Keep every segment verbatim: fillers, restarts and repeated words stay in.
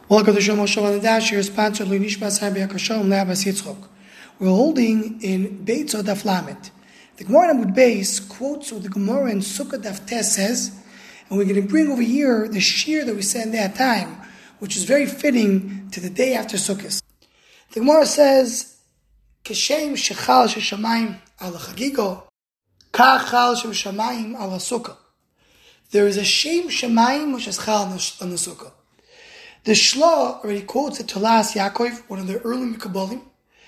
Welcome to Shomar Shov on the Dash. Here is sponsored by Nishmas Habi Akashom Le'Abbas Yitzchok. We're holding in Beit Daf Lamed. The Gemara in Amud Beis quotes what the Gemara in Sukkah Daf Tes says, and we're going to bring over here the shir that we said in that time, which is very fitting to the day after Sukkot. The Gemara says, "Keshem shechal sheshamayim ala chagigo, kachal sheshamayim ala sukkah." There is a shem shemayim which is chal on the sukkah. The Shla already quotes the Tolas Yaakov, one of the early Mikabolim,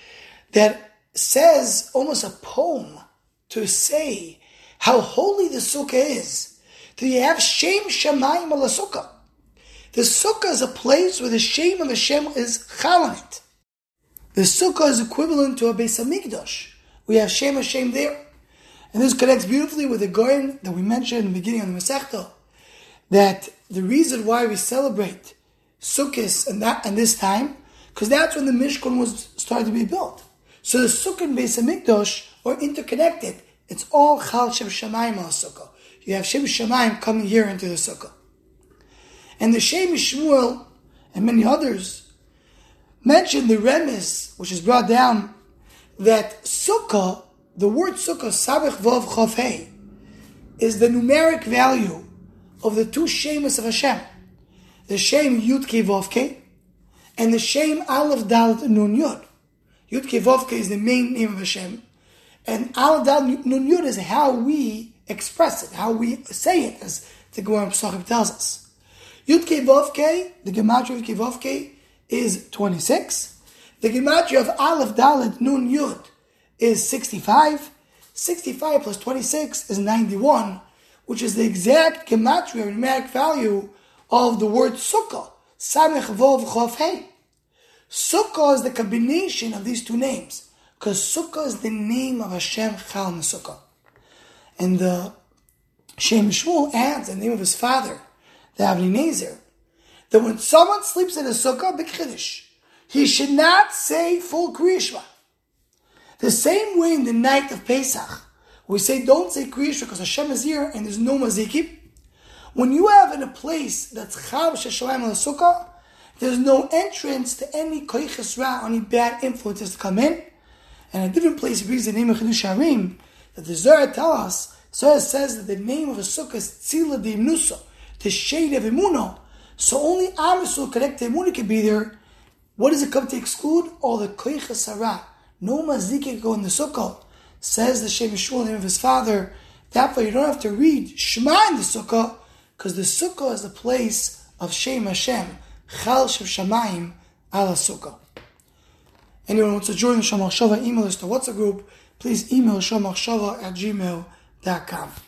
that says almost a poem to say how holy the sukkah is. Do you have Shem Shamayim ala sukkah? The sukkah is a place where the Shem of Hashem is chal on it. The sukkah is equivalent to a Beis Hamikdash. We have Shem Hashem there. And this connects beautifully with the Goyen that we mentioned in the beginning of the Masechta, that the reason why we celebrate Sukkot and that and this time, because that's when the Mishkan was started to be built. So the Sukkah and Beis Hamikdash are interconnected. It's all Chal Shem Shamayim al Sukkah. You have Shem Shamayim coming here into the Sukkah. And the Shem Shmuel and many others mention the Remes, which is brought down, that Sukkah, the word Sukkah, Sabich Vav Chav Hei, is the numeric value of the two Shemus of Hashem. The Shem Yud Kei Vav Kei, and the Shem Aleph Dalet Nun Yud. Yud Kei Vav Kei is the main name of Hashem, and Aleph Dalet Nun Yud is how we express it, how we say it, as the Gemara Pesachim tells us. Yud Kei Vav Kei, the gematria of Yud Kei Vav Kei is twenty-six. The gematria of Aleph Dalet Nun Yud is sixty-five. sixty-five plus twenty-six is ninety-one, which is the exact gematria, or numeric value, of the word Sukkah, Samech Vov Chav Hei. Sukkah is the combination of these two names, because Sukkah is the name of Hashem Chal Sukkah. And the Shem Shmuel adds the name of his father, the Avnei Nezer, that when someone sleeps in a Sukkah, Big Chiddush, he should not say full Kriya Shema. The same way in the night of Pesach, we say don't say Kriya Shema because Hashem is here and there's no mazikim. When you have in a place that's Chal Sheshamayim al Sukkah, there's no entrance to any koiches ra, any bad influences to come in. And a different place, he brings the name of Chidush Harim, that the Zohar tells us, Zohar says that the name of a Sukkah is Tzila de Imnusa, the shade of Emunah. So only Am Yisrael connect to Emunah can be there. What does it come to exclude? All the koiches ra. No mazik can go in the Sukkah. Says the Shem Yishua, the name of his father. Therefore, you don't have to read Shema in the Sukkah, because the Sukkah is the place of Shem Hashem, Chal Shem Shamayim ala Sukkah. Anyone who wants to join the Shomar Shova email list or WhatsApp group, please email shomar shova at gmail dot com.